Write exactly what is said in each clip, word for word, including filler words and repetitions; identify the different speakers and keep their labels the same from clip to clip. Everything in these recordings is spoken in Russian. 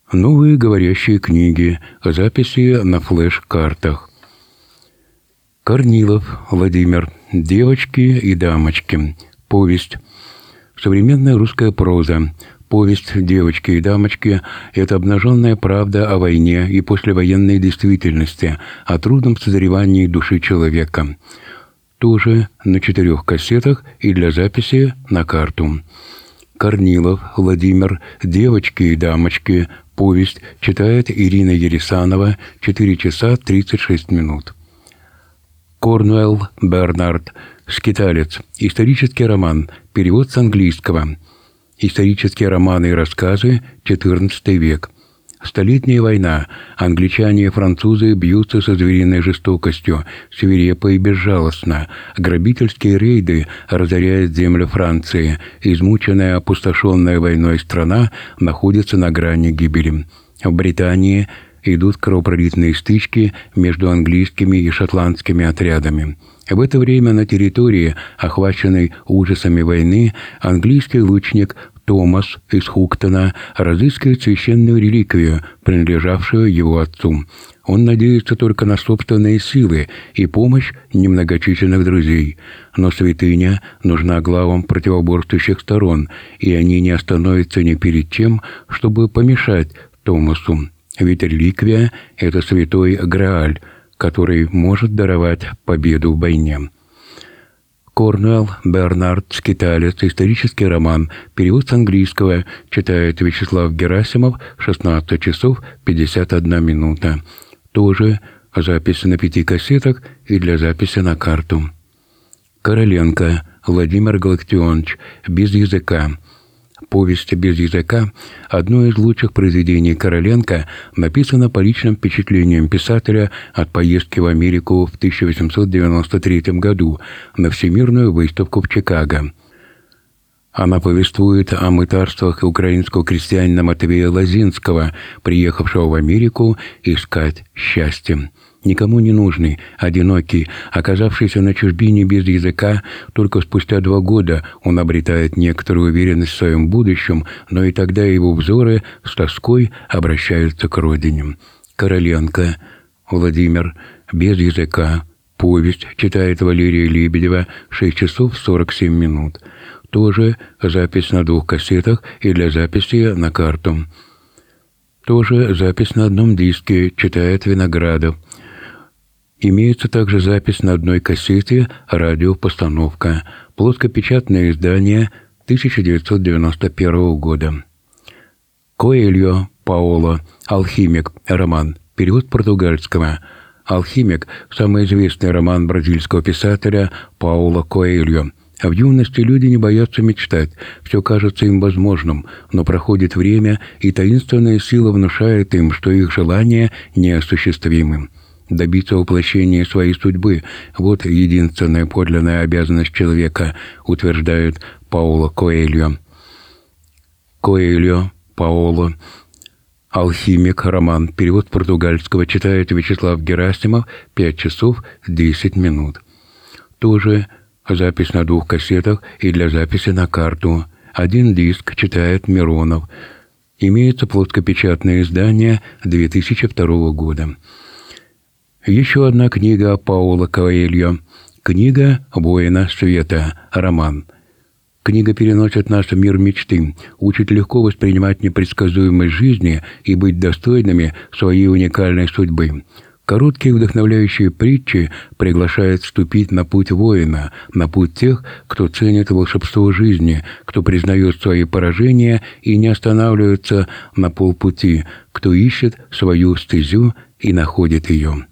Speaker 1: Новые говорящие книги, записи на флеш-картах. Корнилов Владимир. «Девочки и дамочки». Повесть. Современная русская проза. Повесть «Девочки и дамочки» — это обнаженная правда о войне и послевоенной действительности, о трудном созревании души человека. Тоже на четырех кассетах и для записи на карту. Корнилов Владимир. «Девочки и дамочки». Повесть читает Ирина Ересанова. четыре часа тридцать шесть минут. Корнуэлл Бернард. «Скиталец». Исторический роман. Перевод с английского. Исторические романы и рассказы. четырнадцатый век. Столетняя война. Англичане и французы бьются со звериной жестокостью, свирепо и безжалостно. Грабительские рейды разоряют землю Франции. Измученная, опустошенная войной страна находится на грани гибели. В Британии идут кровопролитные стычки между английскими и шотландскими отрядами. В это время на территории, охваченной ужасами войны, английский лучник Томас из Хуктона разыскивает священную реликвию, принадлежавшую его отцу. Он надеется только на собственные силы и помощь немногочисленных друзей. Но святыня нужна главам противоборствующих сторон, и они не остановятся ни перед чем, чтобы помешать Томасу. Ведь реликвия — это святой Грааль, который может даровать победу в войне. Корнуэлл Бернард. «Скиталец». Исторический роман. Перевод с английского. Читает Вячеслав Герасимов. шестнадцать часов пятьдесят одна минута. Тоже записи на пяти кассетах и для записи на карту. Короленко Владимир Галактионович. «Без языка». Повесть «Без языка» — одно из лучших произведений Короленко, написано по личным впечатлениям писателя от поездки в Америку в тысяча восемьсот девяносто третьем году на Всемирную выставку в Чикаго. Она повествует о мытарствах украинского крестьянина Матвея Лозинского, приехавшего в Америку искать счастье. Никому не нужный, одинокий, оказавшийся на чужбине без языка, только спустя два года он обретает некоторую уверенность в своем будущем, но и тогда его взоры с тоской обращаются к родине. Короленко Владимир. «Без языка». Повесть читает Валерия Лебедева. шесть часов сорок семь минут. Тоже запись на двух кассетах и для записи на карту. Тоже запись на одном диске, читает Виноградов. Имеется также запись на одной кассете «Радиопостановка». Плоскопечатное издание тысяча девятьсот девяносто первого года. Коэльо Паоло. «Алхимик». Роман. Перевод португальского. «Алхимик» — самый известный роман бразильского писателя Паоло Коэльо. В юности люди не боятся мечтать, все кажется им возможным, но проходит время, и таинственная сила внушает им, что их желания неосуществимы. Добиться воплощения своей судьбы — вот единственная подлинная обязанность человека, утверждает Паоло Коэльо. Коэльо Паоло. «Алхимик». Роман. Перевод португальского читает Вячеслав Герасимов. пять часов десять минут. Тоже запись на двух кассетах и для записи на карту. Один диск читает Миронов. Имеется плоскопечатное издание две тысячи второго года. Еще одна книга Паоло Коэльо. Книга «Воина света». Роман. Книга переносит нас в мир мечты, учит легко воспринимать непредсказуемость жизни и быть достойными своей уникальной судьбы. Короткие вдохновляющие притчи приглашают вступить на путь воина, на путь тех, кто ценит волшебство жизни, кто признает свои поражения и не останавливается на полпути, кто ищет свою стезю и находит ее.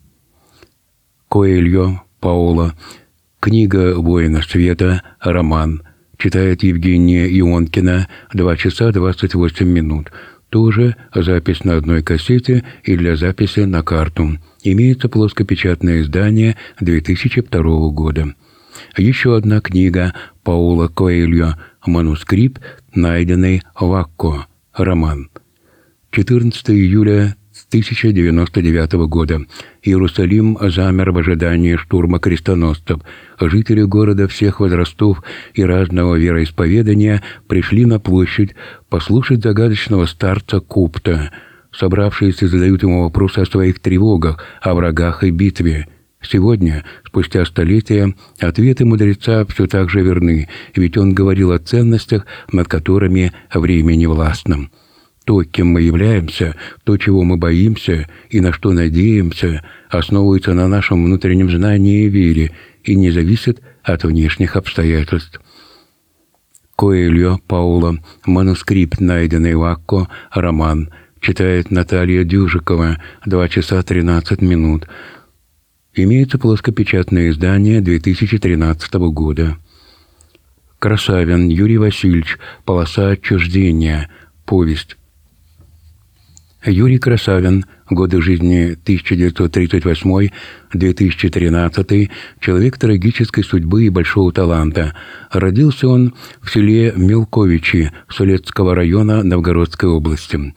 Speaker 1: Коэльо Паоло. Книга «Воина света». Роман. Читает Евгения Ионкина. два часа двадцать восемь минут. Тоже запись на одной кассете и для записи на карту. Имеется плоскопечатное издание две тысячи второго года. Еще одна книга Паоло Коэльо. Манускрипт, найденный в Акко. Роман. четырнадцатого июля тысяча девяносто девятого года. Иерусалим замер в ожидании штурма крестоносцев. Жители города всех возрастов и разного вероисповедания пришли на площадь послушать загадочного старца Купта. Собравшиеся задают ему вопросы о своих тревогах, о врагах и битве. Сегодня, спустя столетия, ответы мудреца все так же верны, ведь он говорил о ценностях, над которыми время не властно. То, кем мы являемся, то, чего мы боимся и на что надеемся, основывается на нашем внутреннем знании и вере и не зависит от внешних обстоятельств. Коэльо Пауло, манускрипт, найденный в Акко, роман, читает Наталья Дюжикова, два часа тринадцать минут. Имеется плоскопечатное издание две тысячи тринадцатого года. Красавин Юрий Васильевич, полоса отчуждения, повесть. Юрий Красавин, годы жизни тысяча девятьсот тридцать восьмой — две тысячи тринадцатый, человек трагической судьбы и большого таланта. Родился он в селе Мелковичи Солецкого района Новгородской области.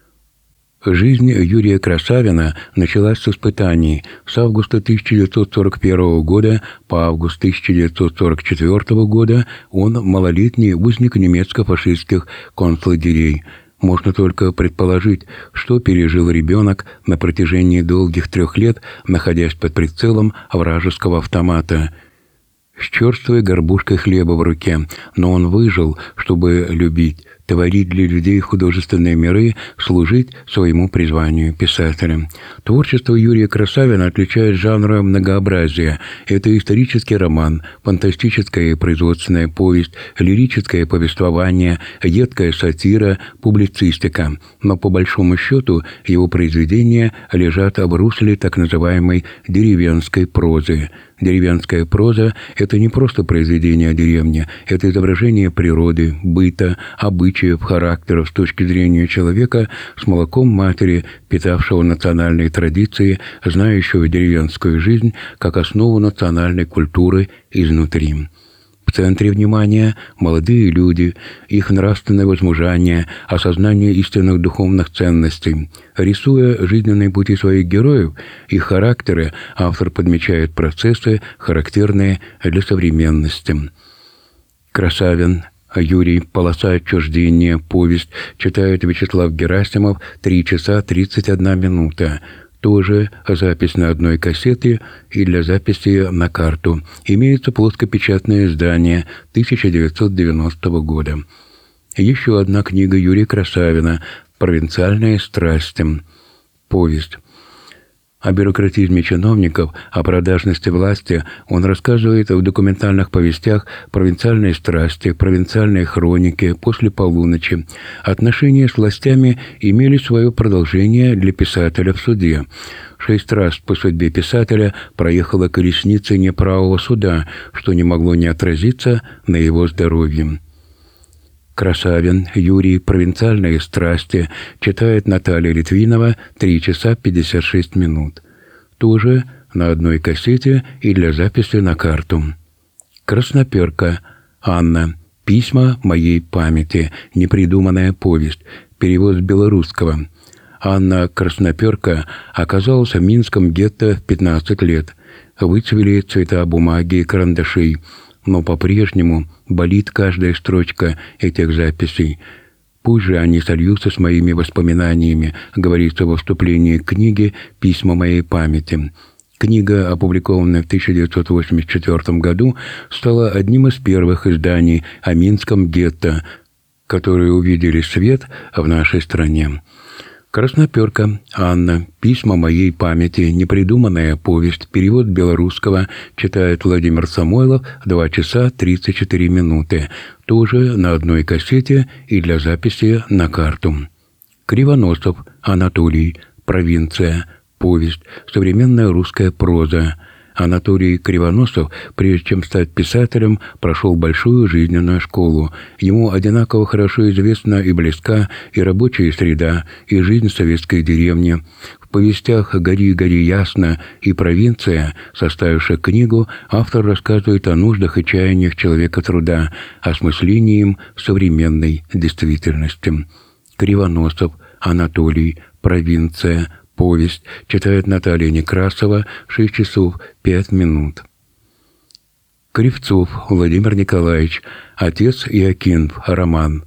Speaker 1: Жизнь Юрия Красавина началась с испытаний. С августа тысяча девятьсот сорок первого года по август тысяча девятьсот сорок четвёртого года он малолетний узник немецко-фашистских концлагерей. Можно только предположить, что пережил ребенок на протяжении долгих трех лет, находясь под прицелом вражеского автомата. С черствой горбушкой хлеба в руке, но он выжил, чтобы любить, творить для людей художественные миры, служить своему призванию писателя. Творчество Юрия Красавина отличает жанра многообразия. Это исторический роман, фантастическая и производственная повесть, лирическое повествование, едкая сатира, публицистика. Но по большому счету его произведения лежат в русле так называемой деревенской прозы. Деревенская проза – это не просто произведение о деревне, это изображение природы, быта, обычаев, характеров с точки зрения человека с молоком матери, питавшего национальные традиции, знающего деревенскую жизнь как основу национальной культуры изнутри. В центре внимания молодые люди, их нравственное возмужание, осознание истинных духовных ценностей. Рисуя жизненные пути своих героев, их характеры, автор подмечает процессы, характерные для современности. Красавин Юрий, полоса отчуждения, повесть, читает Вячеслав Герасимов, три часа тридцать одна минута. Тоже запись на одной кассете и для записи на карту. Имеется плоскопечатное издание тысяча девятьсот девяностого года. Еще одна книга Юрия Красавина «Провинциальные страсти». Повесть. О бюрократизме чиновников, о продажности власти он рассказывает в документальных повестях «Провинциальные страсти», «Провинциальные хроники», «После полуночи». Отношения с властями имели свое продолжение для писателя в суде. Шесть раз по судьбе писателя проехала колесница неправого суда, что не могло не отразиться на его здоровье. Красавин Юрий, «Провинциальные страсти», читает Наталья Литвинова, три часа пятьдесят шесть минут. Тоже на одной кассете и для записи на карту. Красноперка Анна. «Письма моей памяти». Непридуманная повесть. Перевод с белорусского. Анна Красноперка оказалась в минском гетто в пятнадцать лет. Выцвели цвета бумаги и карандашей. Но по-прежнему болит каждая строчка этих записей. Пусть же они сольются с моими воспоминаниями, говорится во вступлении к книге «Письма моей памяти». Книга, опубликованная в тысяча девятьсот восемьдесят четвёртом году, стала одним из первых изданий о минском гетто, которые увидели свет в нашей стране. Красноперка Анна. «Письма моей памяти». Непридуманная повесть. Перевод белорусского. Читает Владимир Самойлов. два часа тридцать четыре минуты. Тоже на одной кассете и для записи на карту. Кривоносов Анатолий. «Провинция». Повесть. Современная русская проза. Анатолий Кривоносов, прежде чем стать писателем, прошел большую жизненную школу. Ему одинаково хорошо известна и близка и рабочая среда, и жизнь советской деревни. В повестях «Гори, гори ясно» и «Провинция», составивших книгу, автор рассказывает о нуждах и чаяниях человека труда, осмыслении им современной действительности. Кривоносов Анатолий. «Провинция». Повесть. Читает Наталья Некрасова. шесть часов пять минут. Кривцов Владимир Николаевич. «Отец Иокинф». Роман.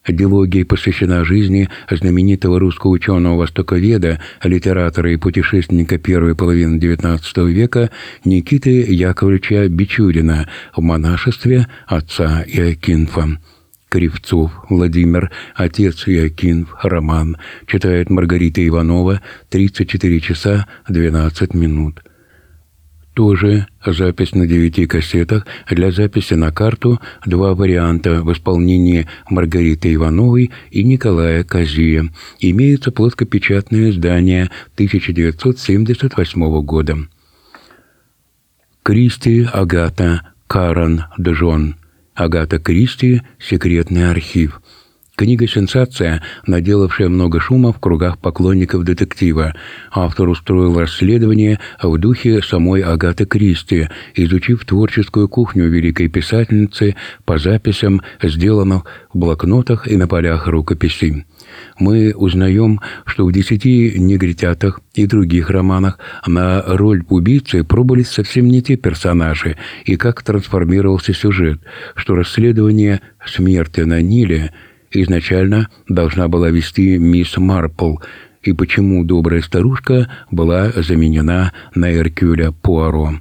Speaker 1: Дилогия посвящена жизни знаменитого русского ученого-востоковеда, литератора и путешественника первой половины девятнадцатого века Никиты Яковлевича Бичурина в монашестве отца Иокинфа. Кривцов Владимир, отец Иокинф, роман. Читает Маргарита Иванова, тридцать четыре часа двенадцать минут. Тоже запись на девяти кассетах. Для записи на карту два варианта в исполнении Маргариты Ивановой и Николая Козия. Имеется плоскопечатное издание тысяча девятьсот семьдесят восьмого года. Кристи Агата Карен Джон. Агата Кристи «Секретный архив». Книга-сенсация, наделавшая много шума в кругах поклонников детектива. Автор устроил расследование в духе самой Агаты Кристи, изучив творческую кухню великой писательницы по записям, сделанным в блокнотах и на полях рукописей. Мы узнаем, что в «Десяти негритятах» и других романах на роль убийцы пробовались совсем не те персонажи, и как трансформировался сюжет, что расследование смерти на Ниле изначально должна была вести мисс Марпл, и почему добрая старушка была заменена на Эркюля Пуаро.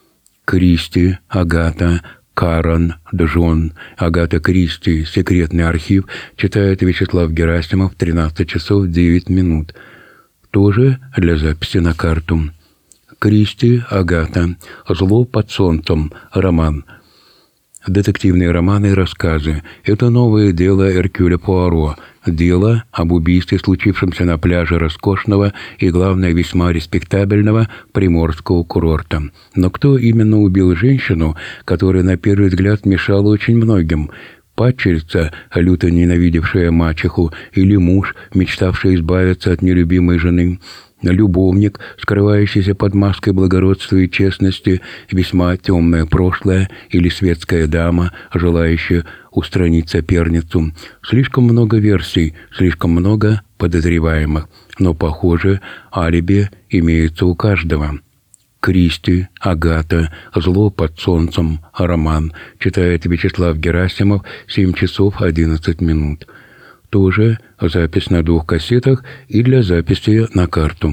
Speaker 1: Кристи Агата Карен Джон. Агата Кристи «Секретный архив» читает Вячеслав Герасимов, тринадцать часов девять минут. Тоже для записи на карту. Кристи Агата «Зло под солнцем» роман. Детективные романы и рассказы. Это новое дело Эркюля Пуаро. Дело об убийстве, случившемся на пляже роскошного и, главное, весьма респектабельного приморского курорта. Но кто именно убил женщину, которая на первый взгляд мешала очень многим? Падчерица, люто ненавидевшая мачеху, или муж, мечтавший избавиться от нелюбимой жены? Любовник, скрывающийся под маской благородства и честности, весьма темное прошлое, или светская дама, желающая устранить соперницу. Слишком много версий, слишком много подозреваемых, но, похоже, алиби имеется у каждого. Кристи Агата «Зло под солнцем» роман. Читает Вячеслав Герасимов, семь часов одиннадцать минут. Тоже запись на двух кассетах и для записи на карту.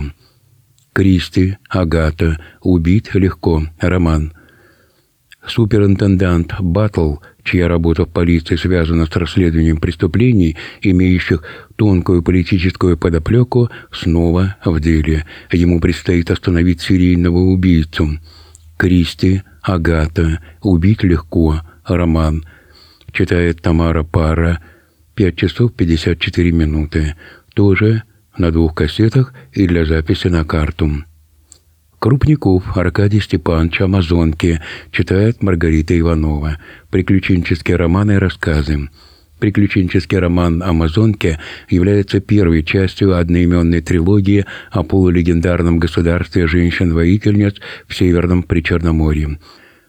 Speaker 1: Кристи Агата «Убить легко» роман. Суперинтендант Баттл, чья работа в полиции связана с расследованием преступлений, имеющих тонкую политическую подоплеку, снова в деле. Ему предстоит остановить серийного убийцу. Кристи Агата «Убить легко» роман. Читает Тамара Пара, пять часов пятьдесят четыре минуты. Тоже на двух кассетах и для записи на карту. Крупников Аркадий Степанович «Амазонки» читает Маргарита Иванова. Приключенческие романы и рассказы. Приключенческий роман «Амазонки» является первой частью одноименной трилогии о полулегендарном государстве женщин-воительниц в Северном Причерноморье.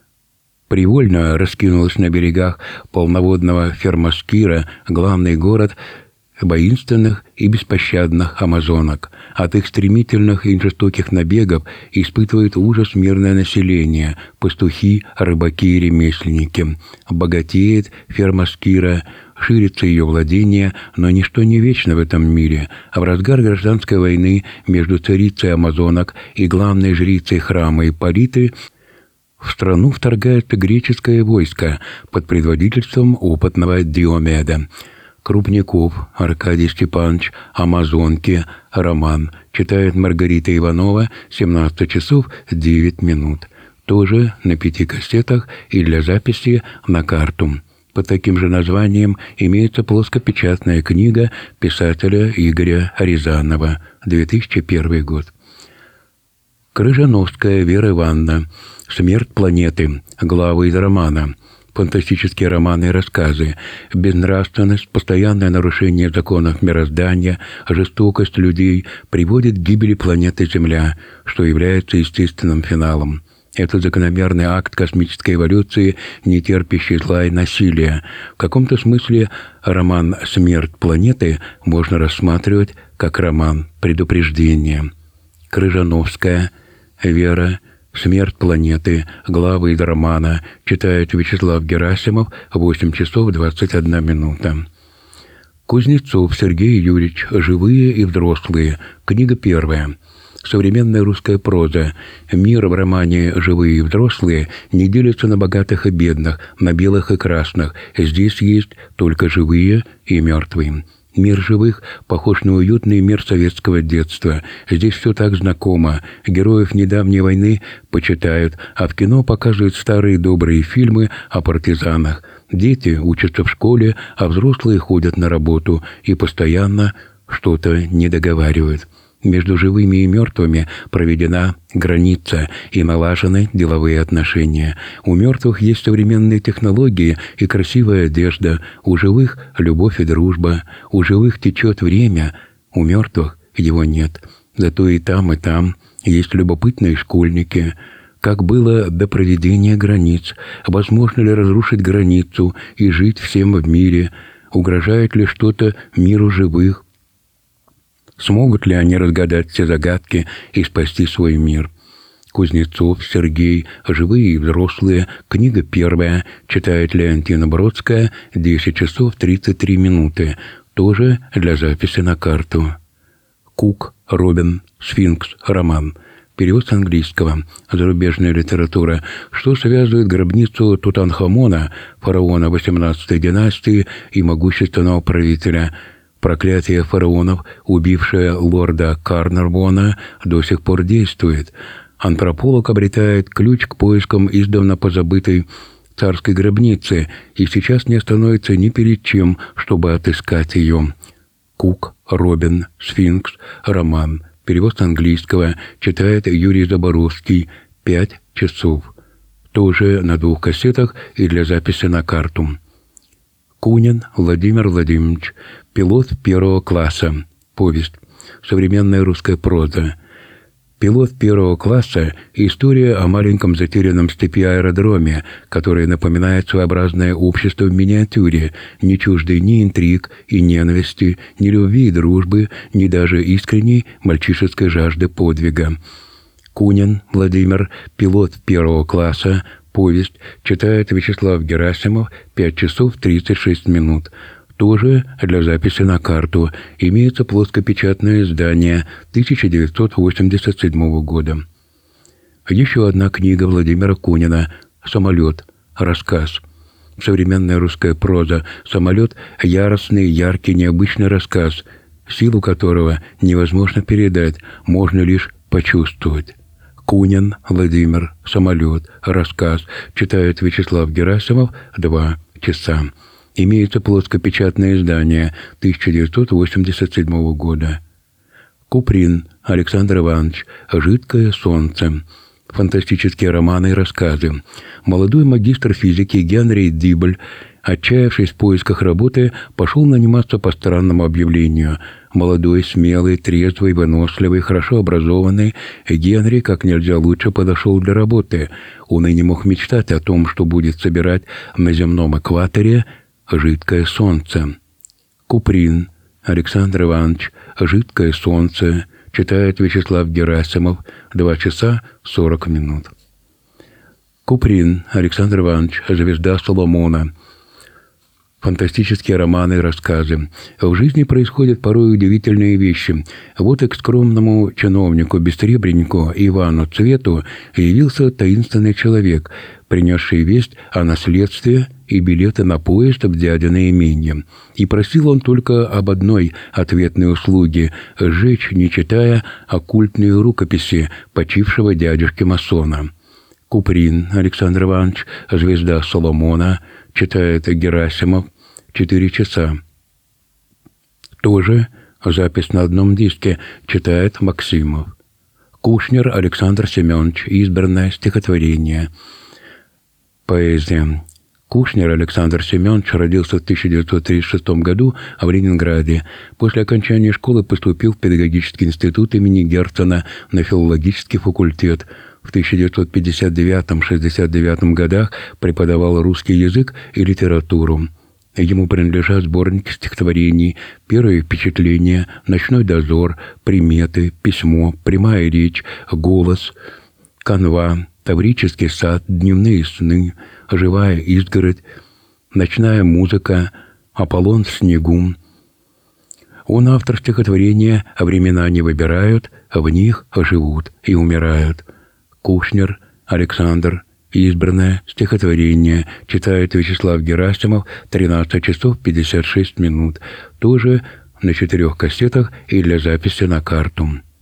Speaker 1: Привольно раскинулась на берегах полноводного Фермаскира главный город воинственных и беспощадных амазонок. От их стремительных и жестоких набегов испытывает ужас мирное население, пастухи, рыбаки и ремесленники. Богатеет Фермаскира, ширится ее владение, но ничто не вечно в этом мире. А в разгар гражданской войны между царицей амазонок и главной жрицей храма Ипполиты в страну вторгается греческое войско под предводительством опытного Диомеда. Крупников Аркадий Степанович «Амазонки» роман. Читает Маргарита Иванова, семнадцать часов девять минут. Тоже на пяти кассетах и для записи на карту. Под таким же названием имеется плоскопечатная книга писателя Игоря Рязанова, две тысячи первый год. Крыжановская Вера Ивановна «Смерть планеты», главы из романа. Фантастические романы и рассказы. Безнравственность, постоянное нарушение законов мироздания, жестокость людей приводит к гибели планеты Земля, что является естественным финалом. Это закономерный акт космической эволюции, не терпящий зла и насилия. В каком-то смысле роман «Смерть планеты» можно рассматривать как роман предупреждения. Крыжановская Вера «Смерть планеты», главы из романа, читает Вячеслав Герасимов, восемь часов двадцать одна минута. Кузнецов Сергей Юрьевич «Живые и взрослые». Книга первая. Современная русская проза. Мир в романе «Живые и взрослые» не делится на богатых и бедных, на белых и красных. Здесь есть только живые и мертвые. Мир живых похож на уютный мир советского детства. Здесь все так знакомо. Героев недавней войны почитают, а в кино показывают старые добрые фильмы о партизанах. Дети учатся в школе, а взрослые ходят на работу и постоянно что-то недоговаривают. Между живыми и мертвыми проведена граница и налажены деловые отношения. У мертвых есть современные технологии и красивая одежда, у живых – любовь и дружба, у живых течет время, у мертвых его нет. Зато и там, и там есть любопытные школьники. Как было до проведения границ? Возможно ли разрушить границу и жить всем в мире? Угрожает ли что-то миру живых? Смогут ли они разгадать все загадки и спасти свой мир? Кузнецов Сергей «Живые и взрослые». Книга первая. Читает Леонтина Бродская. десять часов тридцать три минуты. Тоже для записи на карту. Кук Робин. «Сфинкс». Роман. Перевод с английского. Зарубежная литература. Что связывает гробницу Тутанхамона, фараона восемнадцатой династии и могущественного правителя? Проклятие фараонов, убившее лорда Карнарвона, до сих пор действует. Антрополог обретает ключ к поискам издавна позабытой царской гробницы и сейчас не остановится ни перед чем, чтобы отыскать ее. Кук Робин. «Сфинкс». Роман. Перевод с английского. Читает Юрий Заборовский. Пять часов. Тоже на двух кассетах и для записи на карту. Кунин Владимир Владимирович. «Пилот первого класса». Повесть. Современная русская проза. «Пилот первого класса» – история о маленьком затерянном в степи аэродроме, который напоминает своеобразное общество в миниатюре, не чуждой ни интриг и ненависти, ни любви и дружбы, ни даже искренней мальчишеской жажды подвига. Кунин Владимир. «Пилот первого класса». Повесть. Читает Вячеслав Герасимов. пять часов тридцать шесть минут. Тоже для записи на карту. Имеется плоскопечатное издание тысяча девятьсот восемьдесят седьмого года. Еще одна книга Владимира Кунина «Самолет». Рассказ. Современная русская проза. «Самолет» — яростный, яркий, необычный рассказ, силу которого невозможно передать, можно лишь почувствовать. Кунин Владимир. «Самолет». Рассказ. Читает Вячеслав Герасимов. Два часа. Имеется плоскопечатное издание тысяча девятьсот восемьдесят седьмого года. Куприн Александр Иванович. «Жидкое солнце». Фантастические романы и рассказы. Молодой магистр физики Генри Дибль, отчаявшись в поисках работы, пошел наниматься по странному объявлению. Молодой, смелый, трезвый, выносливый, хорошо образованный, Генри как нельзя лучше подошел для работы. Он и не мог мечтать о том, что будет собирать на земном экваторе жидкое солнце. Куприн Александр Иванович. «Жидкое солнце». Читает Вячеслав Герасимов. Два часа сорок минут. Куприн Александр Иванович. «Звезда Соломона». Фантастические романы и рассказы. В жизни происходят порой удивительные вещи. Вот и к скромному чиновнику, бессребреннику Ивану Цвету явился таинственный человек, принесший весть о наследстве и билеты на поезд в дядино именье. И просил он только об одной ответной услуге – сжечь, не читая, оккультные рукописи почившего дядюшки-масона. Куприн Александр Иванович. «Звезда Соломона». Читает Герасимов. Четыре часа. Тоже запись на одном диске. Читает Максимов. Кушнер Александр Семенович. «Избранное стихотворение». Поэзия. Кушнер Александр Семенович родился в тысяча девятьсот тридцать шестом году в Ленинграде. После окончания школы поступил в педагогический институт имени Герцена на филологический факультет. В тысяча девятьсот пятьдесят девятом — шестьдесят девятом годах преподавал русский язык и литературу. Ему принадлежат сборники стихотворений «Первые впечатления», «Ночной дозор», «Приметы», «Письмо», «Прямая речь», «Голос», «Канва», «Таврический сад», «Дневные сны», «Живая изгородь», «Ночная музыка», «Аполлон в снегу», Он автор стихотворения «А времена не выбирают, а в них живут и умирают». Кушнер Александр. Избранное стихотворение. Читает Вячеслав Герасимов. тринадцать часов пятьдесят шесть минут. Тоже на четырех кассетах и для записи на карту.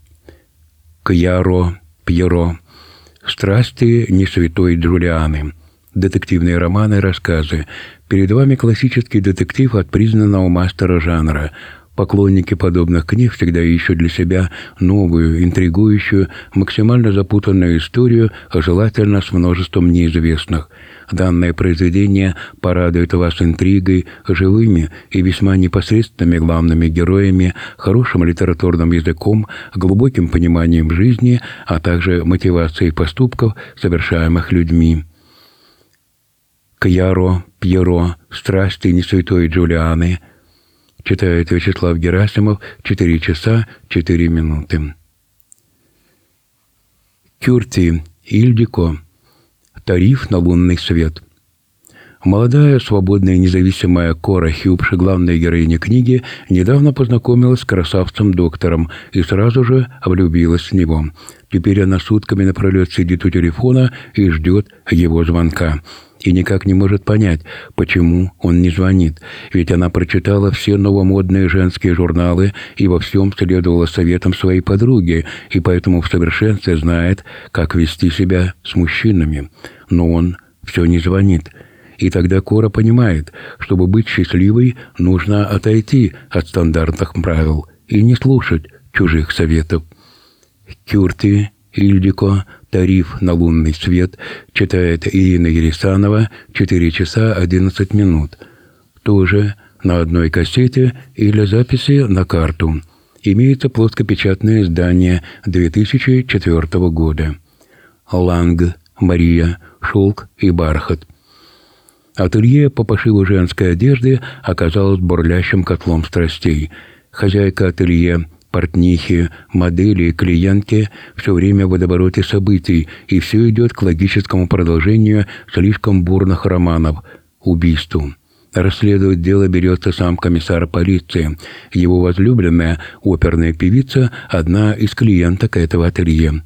Speaker 1: Кьяро Пьеро. Страсти не святой Джулианы. Детективные романы и рассказы. Перед вами классический детектив от признанного мастера жанра. Поклонники подобных книг всегда ищут для себя новую, интригующую, максимально запутанную историю, а желательно с множеством неизвестных. Данное произведение порадует вас интригой, живыми и весьма непосредственными главными героями, хорошим литературным языком, глубоким пониманием жизни, а также мотивацией поступков, совершаемых людьми. Кьяро Пьеро. Страсти не святой Джулианы. Читает Вячеслав Герасимов. четыре часа четыре минуты. Кюрти Ильдико. Тариф на лунный свет. Молодая, свободная и независимая Кора Хьюбш, главная героиня книги, недавно познакомилась с красавцем-доктором и сразу же влюбилась в него. Теперь она сутками напролет сидит у телефона и ждет его звонка. И никак не может понять, почему он не звонит. Ведь она прочитала все новомодные женские журналы и во всем следовала советам своей подруги, и поэтому в совершенстве знает, как вести себя с мужчинами. Но он все не звонит. И тогда Кора понимает, чтобы быть счастливой, нужно отойти от стандартных правил и не слушать чужих советов. Кюрти Ильдико. Тариф на лунный свет. Читает Ирина Ересанова. четыре часа одиннадцать минут. Тоже на одной кассете или записи на карту. Имеется плоскопечатное издание две тысячи четвёртого года. Ланг Мария. Шелк и бархат. Ателье по пошиву женской одежды оказалось бурлящим котлом страстей. Хозяйка ателье, портнихи, модели и клиентки все время в водовороте событий, и все идет к логическому продолжению слишком бурных романов – убийству. Расследовать дело берется сам комиссар полиции. Его возлюбленная, оперная певица, одна из клиенток этого ателье.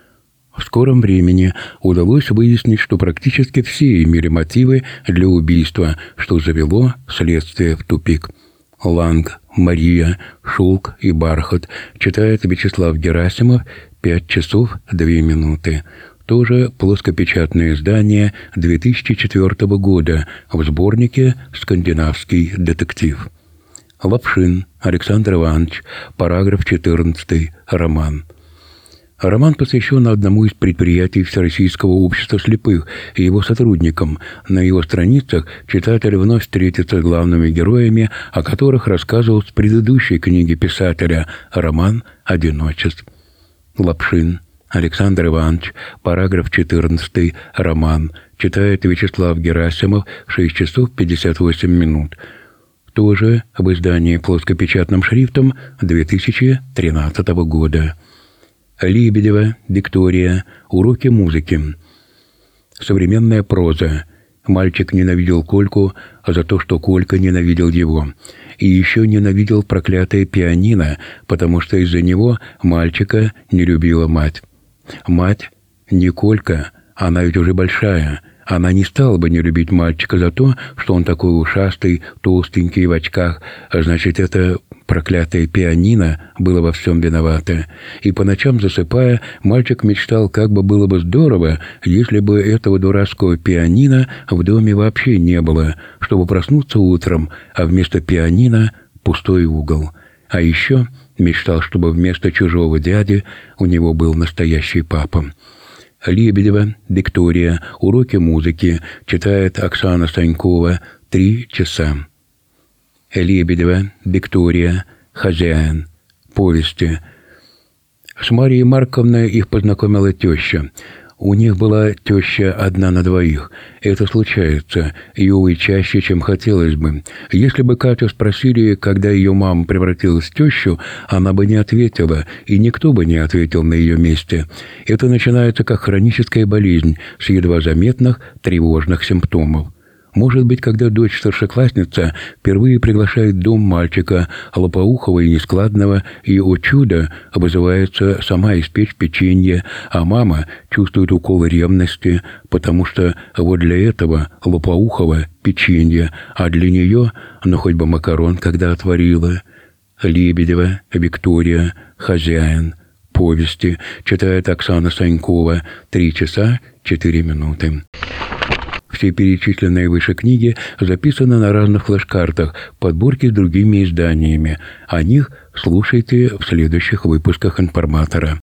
Speaker 1: В скором времени удалось выяснить, что практически все имели мотивы для убийства, что завело следствие в тупик. Ланг Мария. Шелк и бархат. Читает Вячеслав Герасимов. пять часов две минуты. Тоже плоскопечатное издание две тысячи четвёртого года в сборнике «Скандинавский детектив». Лапшин Александр Иванович. Параграф четырнадцатый. Роман. Роман посвящен одному из предприятий Всероссийского общества слепых и его сотрудникам. На его страницах читатель вновь встретится с главными героями, о которых рассказывал в предыдущей книге писателя «Роман одиночеств». Лапшин Александр Иванович. Параграф четырнадцатый. Роман. Читает Вячеслав Герасимов. шесть часов пятьдесят восемь минут. Тоже в издании плоскопечатным шрифтом две тысячи тринадцатого года. Лебедева Виктория. Уроки музыки. Современная проза. Мальчик ненавидел Кольку за то, что Колька ненавидел его. И еще ненавидел проклятое пианино, потому что из-за него мальчика не любила мать. Мать не Колька, она ведь уже большая. Она не стала бы не любить мальчика за то, что он такой ушастый, толстенький в очках, а значит, это проклятое пианино было во всем виновато. И по ночам засыпая, мальчик мечтал, как бы было бы здорово, если бы этого дурацкого пианино в доме вообще не было, чтобы проснуться утром, а вместо пианино пустой угол. А еще мечтал, чтобы вместо чужого дяди у него был настоящий папа. Лебедева Виктория. Уроки музыки. Читает Оксана Санькова. Три часа. Лебедева Виктория. Хозяин. Повести. С Марией Марковной их познакомила теща. У них была теща одна на двоих. Это случается, и, увы, чаще, чем хотелось бы. Если бы Катю спросили, когда ее мама превратилась в тещу, она бы не ответила, и никто бы не ответил на ее месте. Это начинается как хроническая болезнь с едва заметных тревожных симптомов. Может быть, когда дочь-старшеклассница впервые приглашает в дом мальчика лопоухого и нескладного, и, о чудо, обязывается сама испечь печенье, а мама чувствует укол ревности, потому что вот для этого лопоухого печенье, а для нее, ну хоть бы макарон, когда отварила. Лебедева, Виктория, «Хозяин». Повести. Читает Оксана Санькова. Три часа четыре минуты. Все перечисленные выше книги записаны на разных флеш-картах, подборки с другими изданиями. О них слушайте в следующих выпусках «Информатора».